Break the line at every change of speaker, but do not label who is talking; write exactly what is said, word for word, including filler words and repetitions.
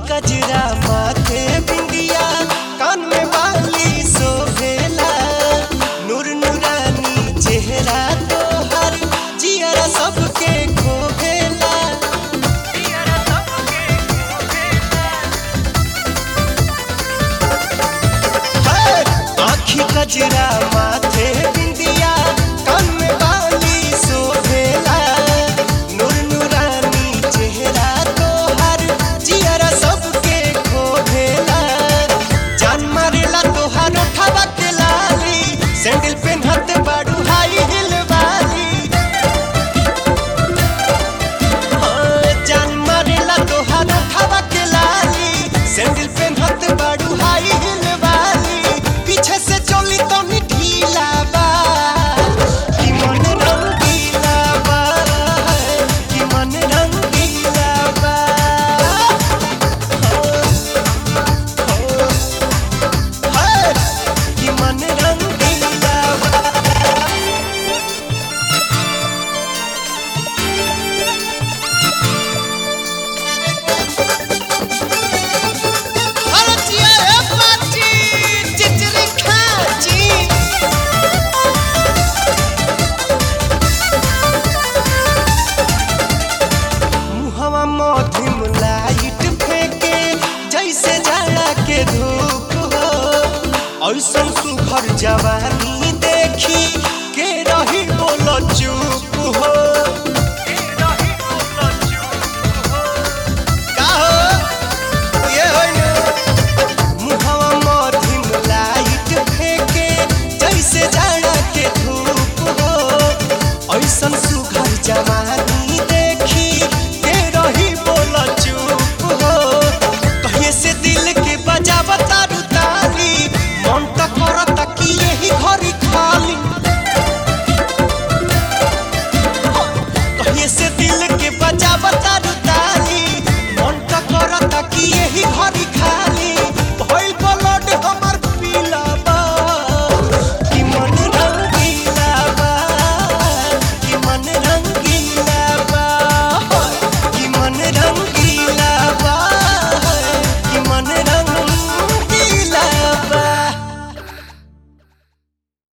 कजरा माथे बिंदिया कान में बाली सोभेला नूर नूरानी चेहरा तोहर जियरा सबके खोभेला जियरा सबके खोभेला आँखी कजरा माथे बिंदिया कान में बाली सोभेला नूर नूरानी चेहरा तोहर जियरा सबके खोभेला जान मारेला तोहर उठावा के लाली सैंडल पेन्हत बाड़ू हाई हिल वाली हाँ, जान मारेला तोहर उठावा के लाली सैंडल पेन्हत बाड़ू हाई हिल वाली पीछे से चोली तो नी ढीला बा कि मन रंगीला बा कि मन रंगीला बा हाय कि मन रंगीला बा अरे जिया ए पाची चिचरी खाची मुहवा मधिम लाइट फेंके जैसे जाड़ा के धूप हो ऐसन सुघर जवानी